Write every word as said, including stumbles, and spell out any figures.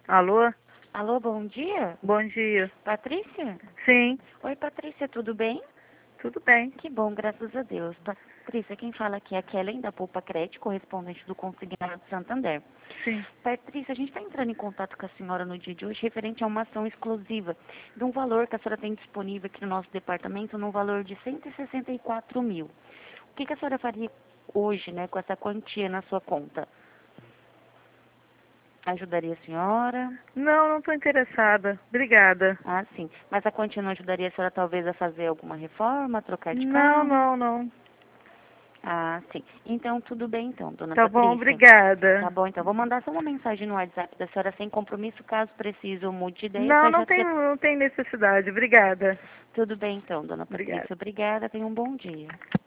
Alô? Alô, bom dia? Bom dia. Patrícia? Sim, Oi, Patrícia, tudo bem? tudo bem. Que bom, graças a Deus. Patrícia, quem fala aqui é a Kellen da Poupa Crédito, correspondente do Consignado Santander. Sim. Patrícia, a gente está entrando em contato com a senhora no dia de hoje referente a uma ação exclusiva de um valor que a senhora tem disponível aqui no nosso departamento, no valor de cento e sessenta e quatro mil. O que, que a senhora faria hoje, né, com essa quantia na sua conta? Ajudaria a senhora? Não, não estou interessada. Obrigada. Ah, sim. Mas a quantia não ajudaria a senhora talvez a fazer alguma reforma, trocar de Não, carro? não, não. Ah, sim. Então, tudo bem então, dona Tá bom, Patrícia. obrigada. Tá bom, então. Vou mandar só uma mensagem no WhatsApp da senhora sem compromisso, caso precise ou mude de ideia, Não, pra não já tem, ter... não tem necessidade. Obrigada. Tudo bem então, dona Obrigada. Patrícia. Obrigada, tenha um bom dia.